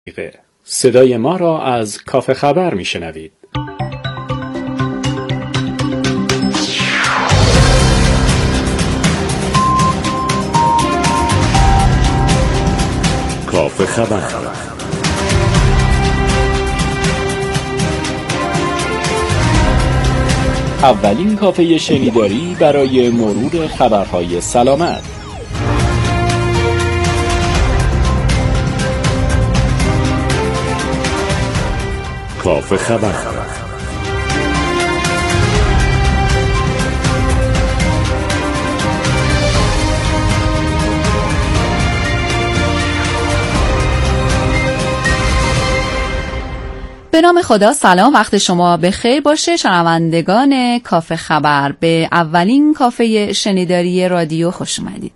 صدای ما را از کافه خبر میشنوید. کافه خبر. اولین کافه شنیداری برای مرور خبرهای سلامت. کافه خبر. به نام خدا، سلام، وقت شما بخیر باشه شنوندگان کافه خبر. به اولین کافه شنیداری رادیو خوش اومدید.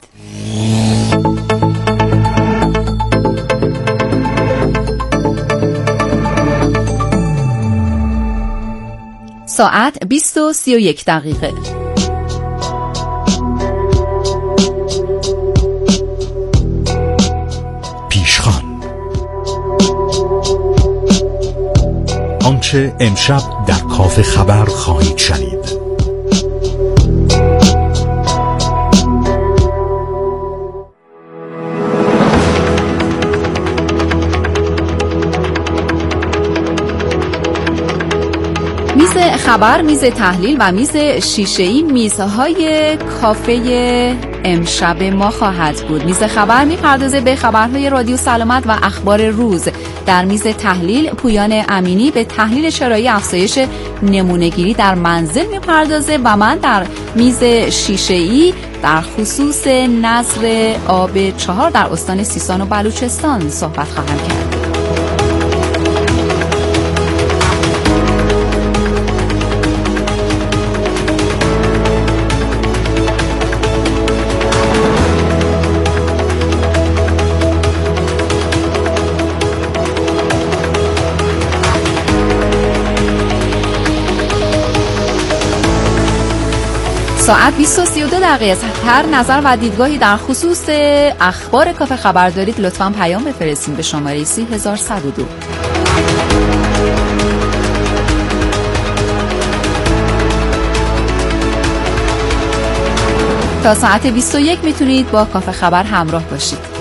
ساعت 20:31. پیشخوان. آنچه امشب در کافه خبر خواهید شنید. میز خبر، میز تحلیل و میز شیشه‌ای میزهای کافه امشب ما خواهد بود. میز خبر میپردازه به خبرهای رادیو سلامت و اخبار روز. در میز تحلیل پویان امینی به تحلیل چرایی افزایش نمونه‌گیری در منزل میپردازه و من در میز شیشه‌ای در خصوص نظر آب 4 در استان سیستان و بلوچستان صحبت خواهم کرد. ساعت 20:32. هر نظر و دیدگاهی در خصوص اخبار کافه خبر دارید لطفاً پیام بفرستید به شماره 30102. تا ساعت 21 میتونید با کافه خبر همراه باشید.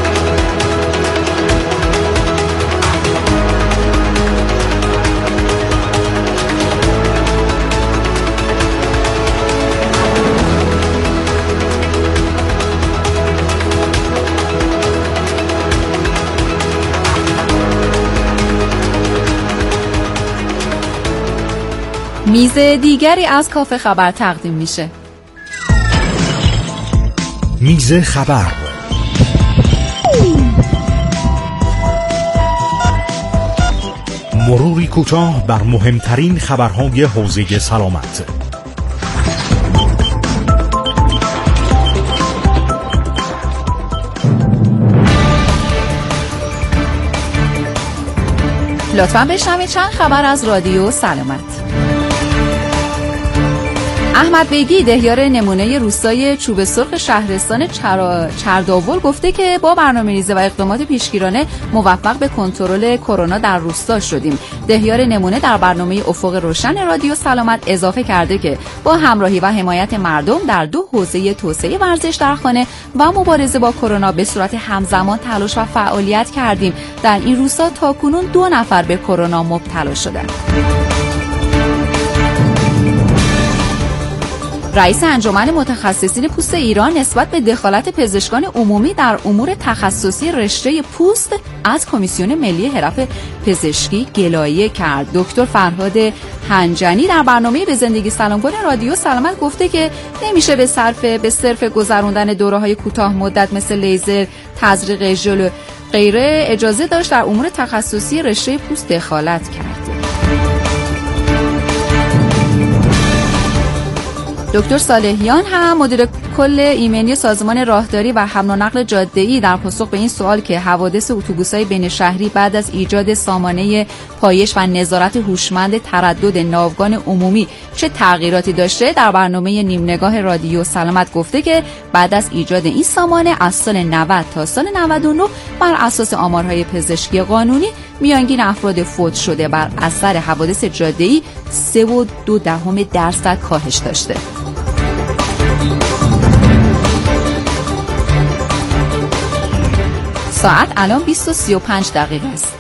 میز دیگری از کافه خبر تقدیم میشه. میز خبر. مروری کوتاه بر مهمترین خبرهای حوزه سلامت. لطفاً بشنوید چند خبر از رادیو سلامت. احمد بیگی، دهیار نمونه روستای چوب سرخ شهرستان چرداول، گفته که با برنامه‌ریزی و اقدامات پیشگیرانه موفق به کنترل کرونا در روستا شدیم. دهیار نمونه در برنامه افق روشن رادیو سلامت اضافه کرده که با همراهی و حمایت مردم در 2 حوزه توسعه ورزش در خانه و مبارزه با کرونا به صورت همزمان تلاش و فعالیت کردیم. در این روستا تاکنون 2 نفر به کرونا مبتلا شدند. رئیس انجمن متخصصین پوست ایران نسبت به دخالت پزشکان عمومی در امور تخصصی رشته پوست از کمیسیون ملی حرف پزشکی گلایه کرد. دکتر فرهاد هنجنی در برنامه به زندگی سلامگون رادیو سلامت گفته که نمیشه به صرف گذراندن دوره‌های کوتاه مدت مثل لیزر، تزریق ژل و غیره اجازه داشت در امور تخصصی رشته پوست دخالت کرد. دکتر صالحیان هم مدیر کل ایمنی سازمان راهداری و حمل و نقل جاده‌ای در پاسخ به این سوال که حوادث اتوبوس‌های بین شهری بعد از ایجاد سامانه پایش و نظارت هوشمند تردد ناوگان عمومی چه تغییراتی داشته، در برنامه نیم نگاه رادیو سلامت گفته که بعد از ایجاد این سامانه از سال 90 تا سال 99 بر اساس آمارهای پزشکی قانونی میانگین افراد فوت شده بر اثر حوادث جاده‌ای 3.2% کاهش داشته. ساعت الان 20:35 است.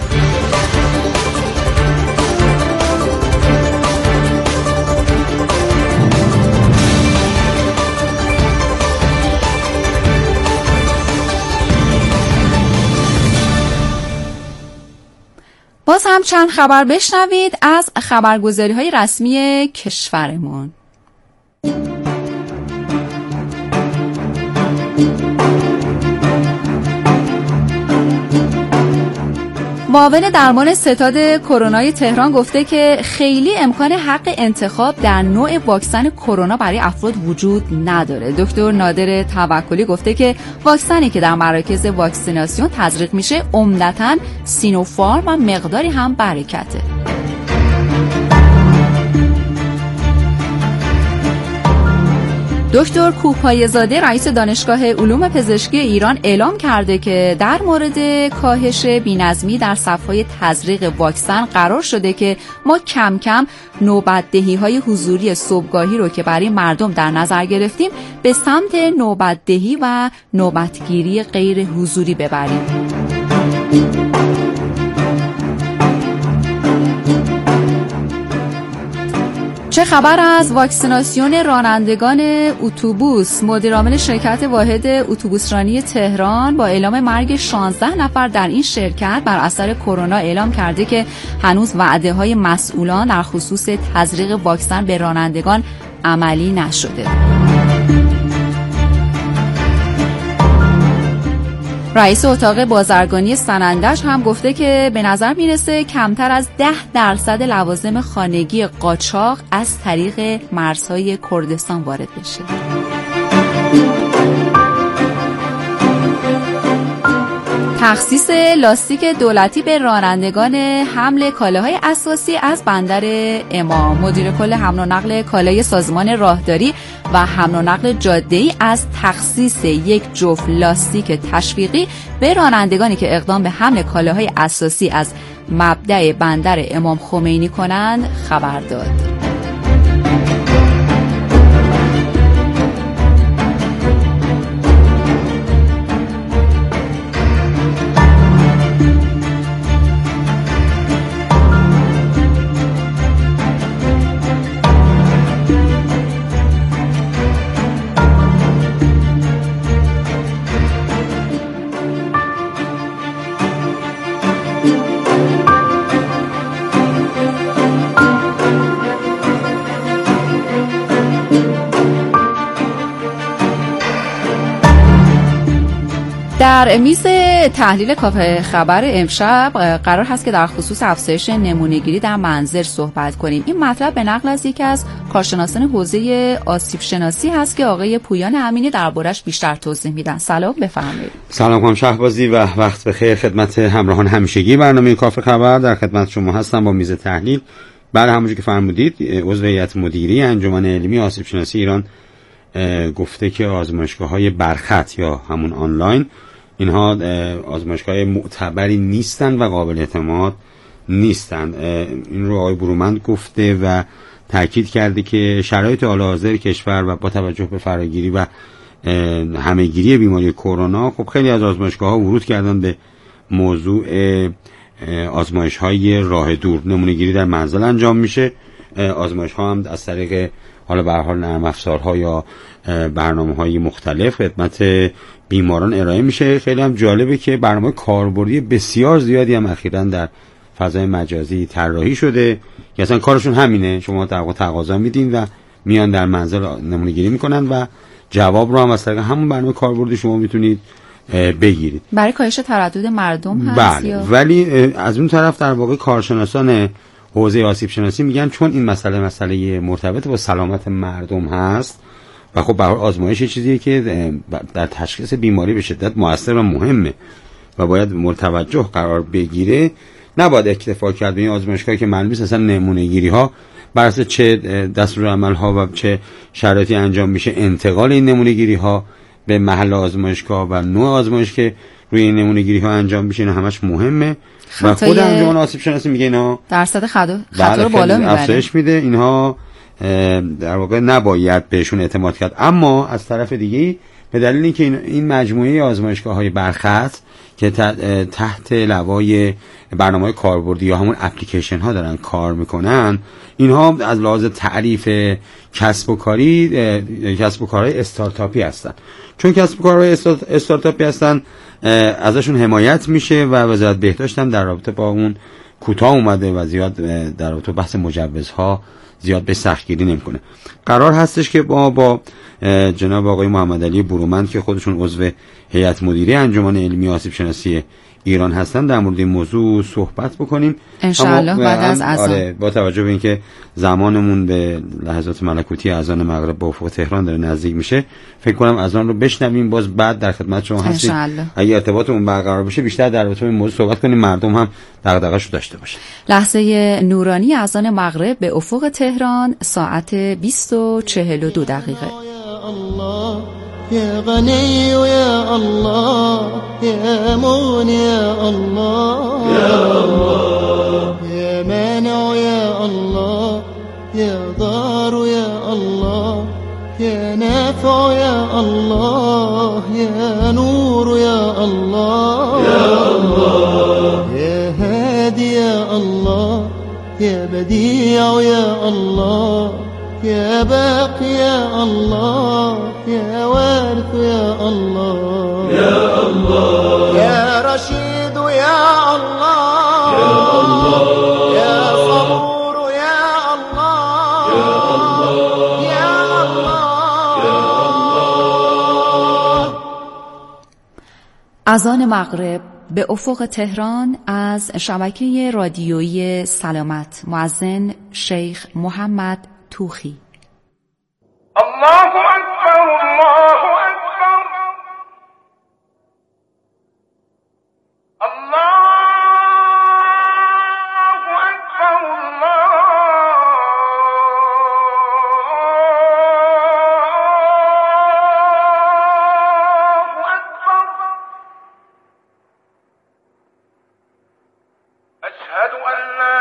باز هم چند خبر بشنوید از خبرگزاری‌های رسمی کشورمون. معاون درمان ستاد کرونای تهران گفته که خیلی امکان حق انتخاب در نوع واکسن کرونا برای افراد وجود نداره. دکتر نادر توکلی گفته که واکسنی که در مراکز واکسیناسیون تزریق میشه عمدتاً سینوفارم و مقداری هم برکته. دکتر کوپایه‌زاده رئیس دانشگاه علوم پزشکی ایران اعلام کرده که در مورد کاهش بی‌نظمی در صف‌های تزریق واکسن قرار شده که ما کم کم نوبت‌دهی‌های حضوری صبحگاهی رو که برای مردم در نظر گرفتیم به سمت نوبت‌دهی و نوبتگیری غیر حضوری ببریم. چه خبر از واکسیناسیون رانندگان اتوبوس؟ مدیرعامل شرکت واحد اتوبوسرانی تهران با اعلام مرگ 16 نفر در این شرکت بر اثر کرونا اعلام کرده که هنوز وعده‌های مسئولان در خصوص تزریق واکسن به رانندگان عملی نشده. رئیس اتاق بازرگانی سنندج هم گفته که به نظر میرسه کمتر از 10% لوازم خانگی قاچاق از طریق مرزهای کردستان وارد بشه. تخصیص لاستیک دولتی به رانندگان حمل کالاهای اساسی از بندر امام. مدیر کل حمل و نقل کالای سازمان راهداری و حمل و نقل جاده‌ای از تخصیص یک جفت لاستیک تشویقی به رانندگانی که اقدام به حمل کالاهای اساسی از مبدأ بندر امام خمینی کنند خبر داد. در میز تحلیل کافه خبر امشب قرار هست که در خصوص افزایش نمونه‌گیری در منزل صحبت کنیم. این مطلب به نقل از یکی از کارشناسان حوزه آسیب شناسی هست که آقای پویان امینی دربارش بیشتر توضیح میدن. سلام، بفرمایید. سلام خانم شهبازی و وقت بخیر خدمت همراهان همیشگی برنامه کافه خبر. در خدمت شما هستم با میز تحلیل. بعد همونجوری که فرمودید عضو هیئت مدیره انجمن علمی آسیب شناسی ایران گفته که آزمایشگاه‌های برخط یا همون آنلاین اینها آزمایشگاه معتبری نیستند و قابل اعتماد نیستند. این رو آقای برومند گفته و تاکید کرده که شرایط حال حاضر کشور و با توجه به فراگیری و همه‌گیری بیماری کرونا خب خیلی از آزمایشگاه‌ها ورود کردن به موضوع آزمایش‌های راه دور. نمونه‌گیری در منزل انجام میشه. آزمایش‌ها هم از طریق حالا به هر حال نرم افزارها یا برنامه‌های مختلف خدمت بیماران ارائه میشه. خیلی هم جالبه که برنامه کاربردی بسیار زیادی هم اخیراً در فضای مجازی طراحی شده که اصلا کارشون همینه، شما در واقع تقاضا میدین و میان در منزل نمونه‌گیری میکنن و جواب رو هم از طریق همون برنامه کاربردی شما میتونید بگیرید. برای کاهش تردد مردم هست. بله. ولی از اون طرف در واقع کارشناسان حوزه آسیب شناسی میگن چون این مسئله مرتبط با سلامت مردم هست و خب به هر حال آزمایش چیزیه که در تشخیص بیماری به شدت موثر و مهمه و باید مورد توجه قرار بگیره. نباید اکتفا کرد به این آزمایشگاهی که معلومه اصلا نمونه گیری ها بر اساس چه دستورالعمل ها و چه شرایطی انجام میشه، انتقال این نمونه گیری ها به محل آزمایشگاه و نوع آزمایش که روی این نمونه گیری ها انجام میشه، اینا همش مهمه و خود انجمن آسیب شناسی میگه اینا درصد خطا رو بالا میبره، افزایش میده. اینها در واقع نباید بهشون اعتماد کرد. اما از طرف دیگه به دلیل اینکه این مجموعه آزمایشگاه‌های برخط که تحت لوای برنامه‌های کاربردی یا همون اپلیکیشن ها دارن کار میکنن، اینها از لحاظ تعریف کسب و کارهای استارتاپی هستن. چون کسب و کارهای استارتاپی هستن ازشون حمایت میشه و وزارت بهداشت هم در رابطه با اون کوتاه اومده و زیاد در رابطه بحث مجوزها زیاد به سختگیری نمیکنه. قرار هستش که با جناب آقای محمد علی برومند که خودشون عضو هیئت مدیره انجمن علمی آسیب شناسی ایران هستن در مورد این موضوع صحبت بکنیم انشاءالله بعد از اذان. آره، با توجه به اینکه زمانمون به لحظات ملکوتی اذان مغرب با افق تهران داره نزدیک میشه، فکر کنم اذان رو بشنویم، باز بعد در خدمت شما هستیم. اگه ارتباطمون برقرار بشه بیشتر در رابطه با این موضوع صحبت کنیم، مردم هم دغدغه‌شو داشته باشه. لحظه نورانی اذان مغرب به افق تهران ساعت 20:42. الله يا غني يا الله يا مغني يا الله يا الله يا مانع يا الله يا ضار يا الله يا نافع يا الله يا نور يا الله يا الله يا هادي يا الله يا بديع يا الله يا باقي يا الله يا وارث يا الله يا الله يا رشيد يا الله يا الله يا صبور يا الله يا الله يا الله يا الله. اذان مغرب به افق تهران از شبکه رادیویی سلامت. مؤذن شیخ محمد توخی. الله اکبر الله اکبر الله اکبر الله اکبر. اشهد ان لا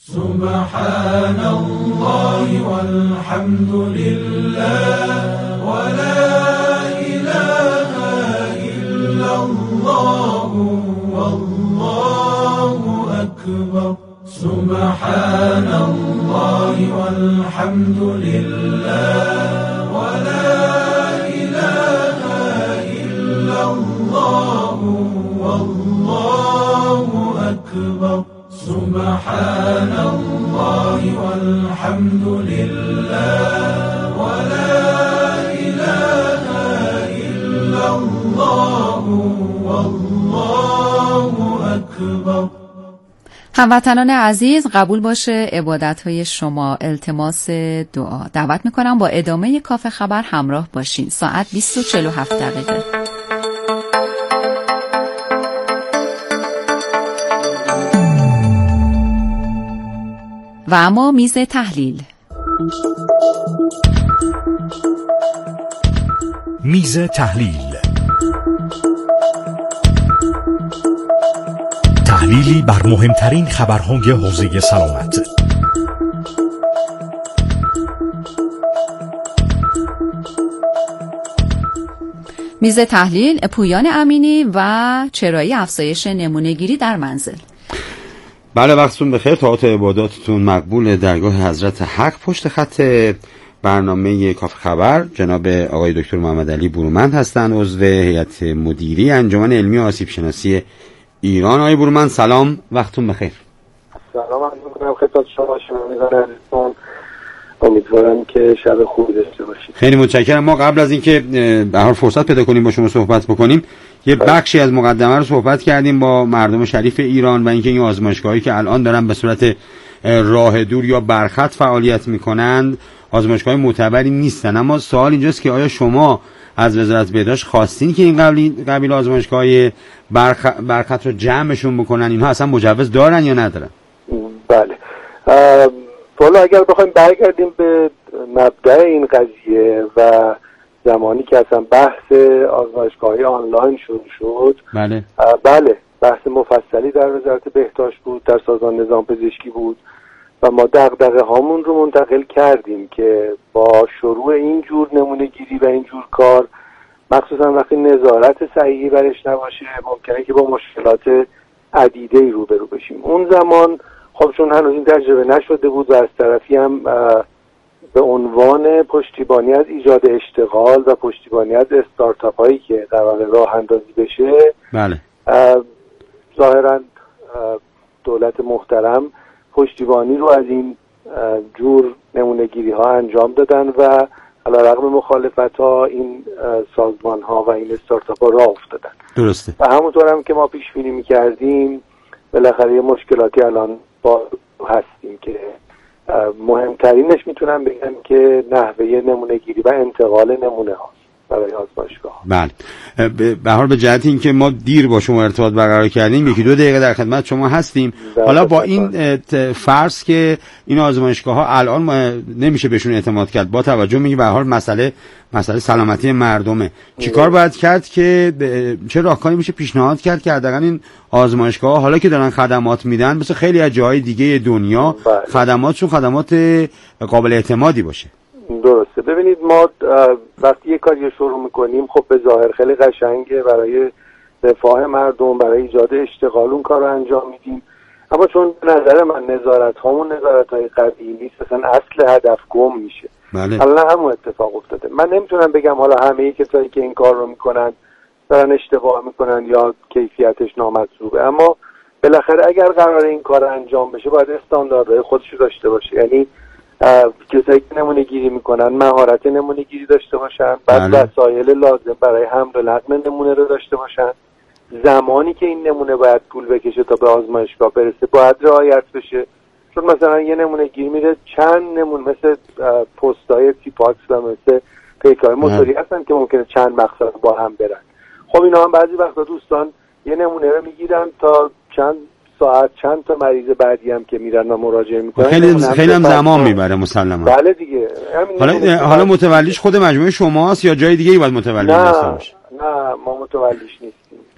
سبحان الله والحمد لله ولا إله إلا الله والله أكبر سبحان الله والحمد لله ولا إله إلا الله والله أكبر سبحان الله والحمد لله ولا إله إلا الله والله أكبر. هموطنان عزیز، قبول باشه عبادت‌های شما، التماس دعا. دعوت میکنم با ادامه کافه خبر همراه باشین. ساعت 20:47. و اما میز تحلیل. میز تحلیل، تحلیلی بر مهمترین خبرهای حوزه سلامت. میز تحلیل، پویان امینی و چرایی افزایش نمونه‌گیری در منزل. بله، وقتتون بخیر. طاعات عباداتتون مقبول درگاه حضرت حق. پشت خط برنامه کافه خبر جناب آقای دکتر محمد علی برومند هستند، عضو هیئت مدیره انجمن علمی آسیب شناسی ایران. آقای برومند سلام، وقتتون بخیر. سلام عرض می‌کنم خدمت شما شنوندگان. امیدوارم که شب خوبی داشته باشید. خیلی متشکرم. ما قبل از اینکه به هر حال فرصت پیدا کنیم با شما صحبت بکنیم، یه بخشی از مقدمه رو صحبت کردیم با مردم شریف ایران و اینکه این آزمایشگاهی که الان دارن به صورت راه دور یا برخط فعالیت میکنند آزمایشگاه معتبری نیستن. اما سوال اینجاست که آیا شما از وزارت بهداشت خواستین که این قبیل آزمایشگاه برخط رو جمعشون بکنن؟ اینها اصلا مجوز دارن یا ندارن؟ بله، والا اگر بخوایم برگردیم به مبدأ این قضیه و زمانی که اصلا بحث آزمایشگاهی آنلاین شروع شد، بله بحث مفصلی در وزارت بهداشت بود، در سازمان نظام پزشکی بود و ما دغدغه هامون رو منتقل کردیم که با شروع این جور نمونه گیری و این جور کار، مخصوصا وقتی نظارت صحیحی برش نباشه، ممکنه که با مشکلات عدیده‌ای روبرو بشیم. اون زمان خب چون هنوز این تجربه نشده بود و از طرفی هم به عنوان پشتیبانی از ایجاد اشتغال و پشتیبانی از استارتاپ هایی که قرار راه اندازی بشه، بله ظاهرا دولت محترم پشتیبانی رو از این جور نمونه‌گیری ها انجام دادن و علیرغم مخالفت ها این سازمان ها و این استارتاپ ها راه افتادن. درسته. و همونطور هم که ما پیش بینی می‌کردیم بالاخره یه مشکلاتی الان با هستیم که مهمترینش میتونم بگم که نحوه نمونه‌گیری و انتقال نمونه ها برای آزمایشگاه. بله، به هر حال به جهت اینکه ما دیر با شما ارتباط برقرار کردیم، 1-2 دقیقه در خدمت شما هستیم. حالا با این فرض که این آزمایشگاه ها الان نمیشه بهشون اعتماد کرد، با توجه به هر حال مسئله سلامتی مردمه، چیکار باید کرد که چه راهکاری میشه پیشنهاد کرد که حداقل این آزمایشگاه ها حالا که دارن خدمات میدن مثل خیلی از جاهای دیگه دنیا خدماتشون خدمات قابل اعتمادی باشه؟ درسته. ببینید ما وقتی یه کاری شروع میکنیم خب به ظاهر خیلی قشنگه، برای رفاه مردم، برای ایجاد اشتغال اون کار رو انجام میدیم، اما چون به نظر من نظارت هامون نظارت های قوی نیست، اصلا اصل هدف گم میشه. بله. الان همون اتفاق افتاده. من نمیتونم بگم حالا همه کسایی که این کار رو میکنن دارن اشتباه میکنن یا کیفیتش نامطلوبه، اما بالاخره اگر قرار این کار انجام بشه باید استانداردهای خودش رو داشته باشه. یعنی کسایی که نمونه گیری میکنن مهارت نمونه گیری داشته باشن، بعد وسایل لازم برای حمل و نقل نمونه رو داشته باشن، زمانی که این نمونه باید طول بکشه تا به آزمایشگاه برسه باید رعایت بشه. چون مثلا یه نمونه گیری میره چند نمونه، مثل پستای تیپاکس و مثل پیک‌های موتوری هستن که ممکنه چند مقصد با هم برن. خب اینا هم بعضی وقتا دوستان یه نمونه رو میگیرن تا چند ساعت چند تا مریض بعدی هم که میرن و مراجعه میکنن خیلی هم زمان میبره مسلما. بله دیگه. حالا متولیش خود مجموعه شماست یا جای دیگه ای باید متولی داشته باشه؟ نه ما متولیش نیستیم.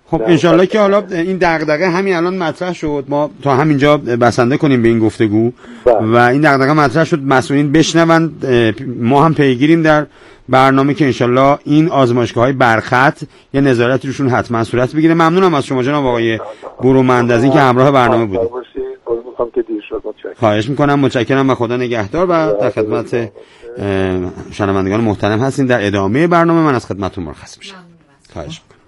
خب انشالله که حالا این دغدغه همین الان مطرح شد، ما تا همینجا بسنده کنیم به این گفتگو و این دغدغه مطرح شد، مسئولین بشنوند، ما هم پیگیریم در برنامه که انشالله این آزمایشگاه‌های برخط یه نظارتی روشون حتما صورت بگیره. ممنونم از شما جناب آقای برومند از اینکه همراه برنامه بودید. خواهش میکنم، متشکرم و خدا نگهدار و در خدمت شنوندگان محترم هستین. در ادامه برنامه من از خدمتتون مرخص میشم. خواهش میکنم.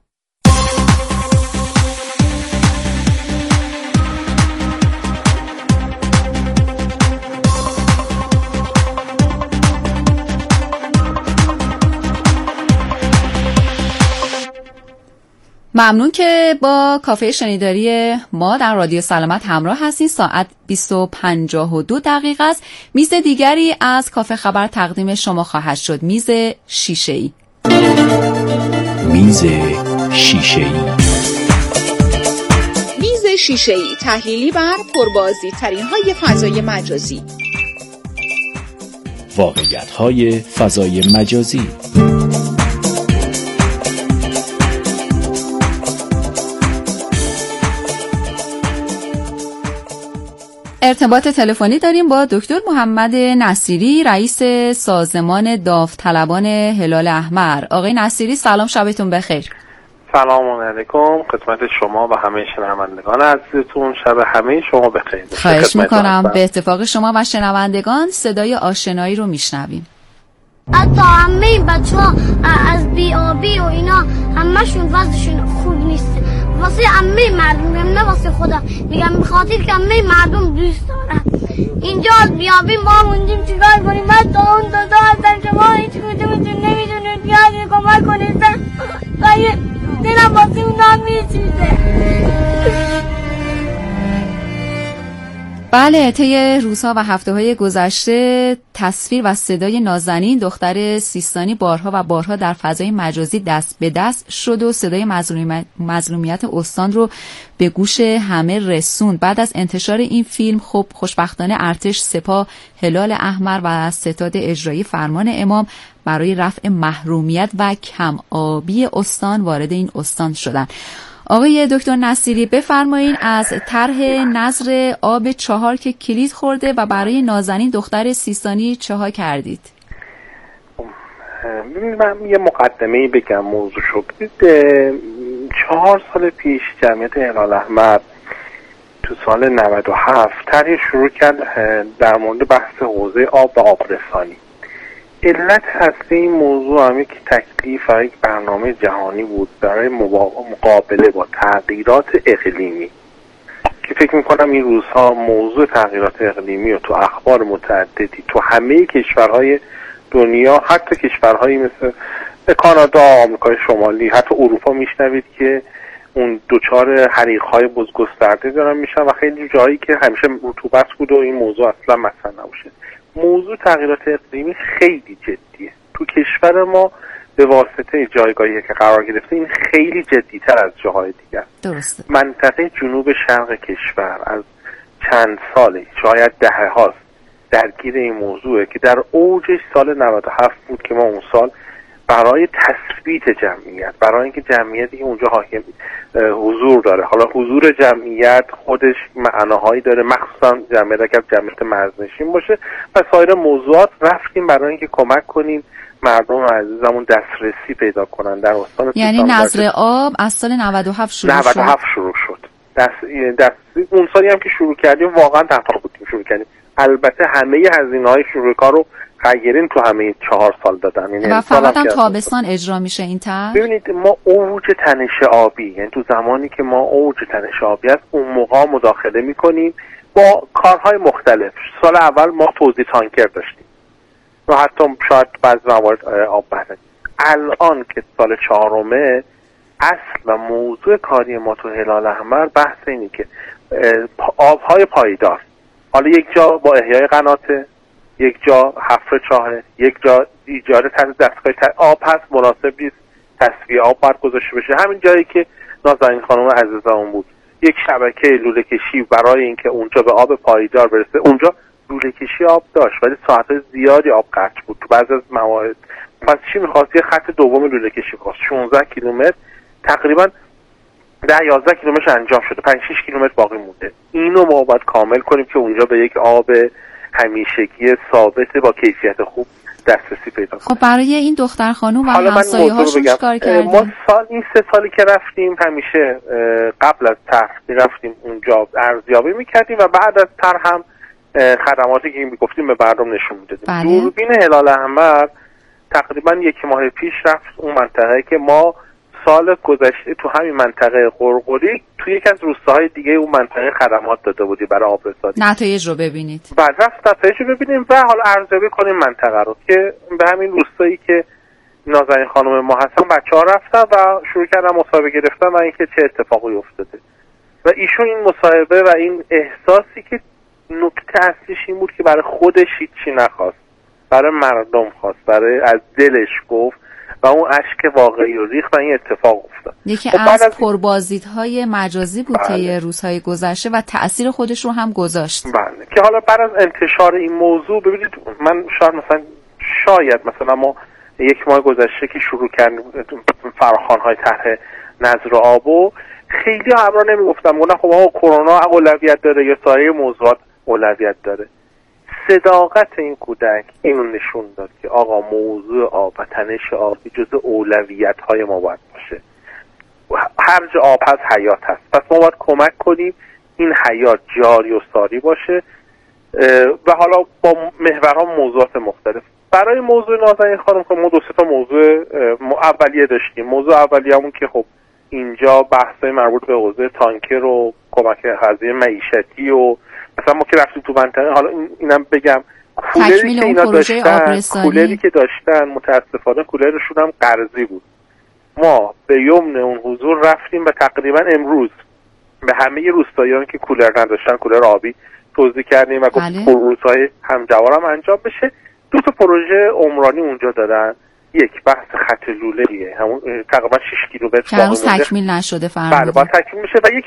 ممنون که با کافه شنیداری ما در رادیو سلامت همراه هستین. ساعت 20:52 است. میز دیگری از کافه خبر تقدیم شما خواهد شد. میز شیشه‌ای. میز شیشه‌ای. میز شیشه‌ای تحلیلی بر پربازی ترین های فضای مجازی. واقعیت های فضای مجازی. ارتباط تلفنی داریم با دکتر محمد نصیری، رئیس سازمان داوطلبان هلال احمر. آقای نصیری سلام، شبتون بخیر. سلام علیکم خدمت شما و همه شنوندگان عزیزتون، شب همه شما بخیر. خواهش میکنم. به اتفاق شما و شنوندگان صدای آشنایی رو میشنویم. حتی همه این بچه ها از بیابی و اینا همه‌شون وضعشون خوب نیست. واسه همه مردم، نه واسه خودم میگم، بخاطر که همه مردم دوست دارن. اینجا از بیابی ما موندیم، چیکار کنیم؟ بعد تا اون دوتا هستن که ما هیچ کدومتون نمیدونیم بیاد کمک کنید. دلم واسه اونا میسوزه. بله، طی روزها و هفته‌های گذشته تصویر و صدای نازنین دختر سیستانی بارها و بارها در فضای مجازی دست به دست شد و صدای مظلومیت استان رو به گوش همه رسوند. بعد از انتشار این فیلم خب خوشبختانه ارتش، سپاه، هلال احمر و ستاد اجرایی فرمان امام برای رفع محرومیت و کم آبی استان وارد این استان شدند. آقای دکتر نصیری بفرمایین از طرح نظر آب 4 که کلید خورده و برای نازنین دختر سیستانی چه ها کردید؟ من یه مقدمه‌ای بگم موضوع شد. 4 سال پیش جمعیت هلال احمر تو سال 97 طرحی شروع کرد در مورد بحث حوزه آب و آبرسانی. علت اصلی این موضوع هم یک تکلیف و یک برنامه جهانی بود برای مقابله با تغییرات اقلیمی که فکر میکنم این روزها موضوع تغییرات اقلیمی و تو اخبار متعددی تو همه کشورهای دنیا، حتی کشورهایی مثل کانادا، آمریکای شمالی، حتی اروپا میشنوید که اون دوچار حریق‌های بزگسترده دارن میشن و خیلی جایی که همیشه رطوبت بود و این موضوع اصلا مطرح نباشه. موضوع تغییرات اقلیمی خیلی جدیه. تو کشور ما به واسطه جایگاهی که قرار گرفته این خیلی جدی‌تر از جاهای دیگر. درسته. منطقه جنوب شرق کشور از چند ساله، شاید دهه هاست درگیر این موضوعه که در اوجش سال 97 بود که ما اون سال برای تثبیت جمعیت، برای اینکه جمعیتی که اونجا حاکم حضور داره، حالا حضور جمعیت خودش معناهایی داره، مخصوصا جمعیت اگر جمعیت مرزنشین باشه و سایر موضوعات، رفتیم برای اینکه کمک کنیم مردم عزیزمون دسترسی پیدا کنن در استان. یعنی نظر آب از سال 97 شروع شد. 97 شروع شد. اون سالی هم که شروع کردیم واقعا تنها بودیم شروع کردیم. البته همه هزینه‌های شروع کار رو خیرین تو همه 4 سال دادن. یعنی و فقط هم تابستان اجرا میشه این طرح. ببینید ما اوج تنش آبی، یعنی تو زمانی که ما اوج تنش آبی است اون موقع مداخله میکنیم با کارهای مختلف. سال اول ما توزیع تانکر داشتیم و حتی شاید بعضی موارد آب بهره. الان که سال 4 اصل و موضوع کاری ما تو هلال احمر بحث اینه که آبهای پایدار، حالا یک جا با احیای قناته، یک جا حفر چاهه، یک جا ایجاد دستگاه آب هست مناسب نیست، تصفیه آب باید گذاشته بشه. همین جایی که نازنین خانم عزیزمون بود، یک شبکه لوله کشی برای اینکه اونجا به آب پایدار برسه، اونجا لوله کشی آب داشت ولی ساعت زیادی آب قطع بود تو بعضی از موارد. پس چی می‌خواست؟ یه خط دوم لوله کشی خواست 16 کیلومتر، تقریبا 10-11 کیلومتر انجام شده، 5-6 کیلومتر باقی مونده. اینو ما باید کامل کنیم که اونجا به یک آب همیشگی ثابت با کیفیت خوب دسترسی پیدا کنیم. خب برای این دختر خانوم و همسایه‌هاشون چیکار کردین؟ ما این 3 سالی که رفتیم همیشه قبل از طرح رفتیم اونجا ارزیابی میکردیم و بعد از طرح هم خدماتی که میگفتیم به مردم نشون میدادیم. دوربین هلال احمر تقریبا 1 ماه پیش رفت اون منطقه که ما سال گذشته تو همین منطقه قرقری توی یکی از روستاهای دیگه اون منطقه خدمات داده بودی برای آبرسانی. نتایج رو ببینید. بعد رفت نتایج رو ببینیم و حالا ارزیابی کنیم منطقه رو که به همین روستایی که نازنین خانم ما هستن بچه‌ها رفتن و شروع کردن مصاحبه گرفتن و اینکه چه اتفاقی افتاده. و ایشون این مصاحبه و این احساسی که نکته اصلیش این بود که برای خودش هیچی نخواست، برای مردم خواست، برای از دلش گفت و اون اشک واقعی رو ریخت و این اتفاق افتاد. یکی از پربازدیدهای مجازی بود طی روزهای گذشته و تأثیر خودش رو هم گذاشت. بله که حالا بعد از انتشار این موضوع ببینید من شاید مثلا ما 1 ماه گذشته که شروع کردیم فراخوان‌های طرح نظر آبو خیلی همراه نمیگفتم گفتن خب آقا کرونا اولویت داره یا سایر موضوعات اولویت داره. صداقت این کودک اینو نشون داد که آقا موضوع آب و تنش آب جزء اولویت‌های ما باید باشه. هر جا آب هست حیات هست، پس ما باید کمک کنیم این حیات جاری و ساری باشه و حالا با محورها موضوعات مختلف. برای موضوع نازنین خانم که ما 2 تا موضوع اولیه داشتیم. موضوع اولیه‌مون که خب اینجا بحث‌های مربوط به حوزه تانکر و کمک هزینه معیشتی و مثلا ما که رفتیم تو منطقه، حالا اینم بگم کولری که اینا داشتن، کولری که داشتن متاسفانه کولرشون هم قرضی بود. ما به یمن اون حضور رفتیم و تقریبا امروز به همه روستاییان که کولر نداشتن کولر آبی توزیع کردیم و گفتیم روزهای همجوار هم انجام بشه. 2 تا پروژه عمرانی اونجا دادن. یک بحث خط لوله‌ایه، همون تقریبا 6 کیلومتر که هنوز تکمیل نشده فرمودید. بله باید تکمیل بشه و یک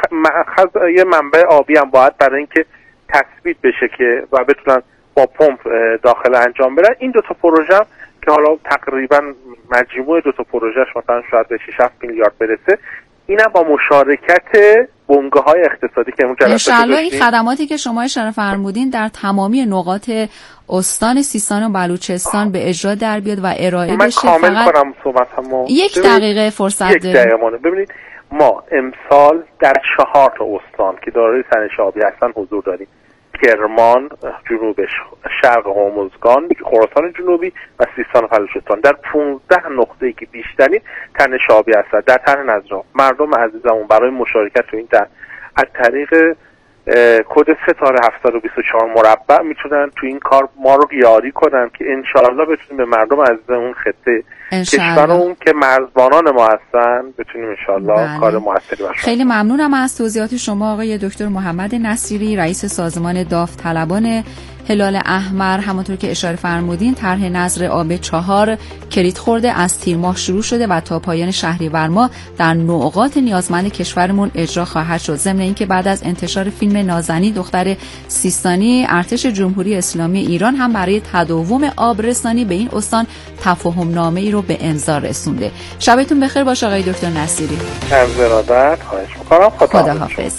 یه منبع آبی هم باید برای اینکه تثبیت بشه که و بتونن با پمپ داخل انجام بدن. این 2 تا پروژه هم که حالا تقریبا مجموع 2 تا پروژهش مثلا شاید به 6-7 میلیارد برسه، اینم با مشارکت بنگاه‌های اقتصادی که اون جلسه داشتیم. انشالله این خدماتی که شما اشاره فرمودین در تمامی نقاط استان سیستان و بلوچستان به اجرا در بیاد و ارائه بشه. من کامل کنم صحبتمو. 1 دقیقه فرصت داریم. 1 دقیقه ببینید ما امسال در 4 تا استان که دارای تنش آبی هستن حضور داریم. کرمان، جنوب شرق هرمزگان، خراسان جنوبی و سیستان و بلوچستان. در 15 نقطه‌ای که بیشترین تنش آبی هست در طرح نظر مردم عزیزمون برای مشارکت تو این طرح از طریق کد 3724 مربع میتونن تو این کار ما رو یاری کنن که انشاءالله بتونیم به مردم عزیزمون خطه کشورمون که مرزبانان ما هستن بتونیم انشاءالله کار موثری باشه. خیلی ممنونم از توضیحات شما آقای دکتر محمد نصیری، رئیس سازمان داوطلبان هلال احمر. همونطور که اشاره فرمودین طرح نظر آب 4 کلید خورده، از تیر ماه شروع شده و تا پایان شهریور ماه در نقاط نیازمند کشورمون اجرا خواهد شد. ضمن اینکه بعد از انتشار فیلم نازنین دختر سیستانی، ارتش جمهوری اسلامی ایران هم برای تداوم آبرسانی به این استان تفاهم نامه‌ای رو به امضا رسونده. شبتون بخیر باشه آقای دکتر نصیری. عرض ارادت، خواهش می‌کنم. خداحافظ.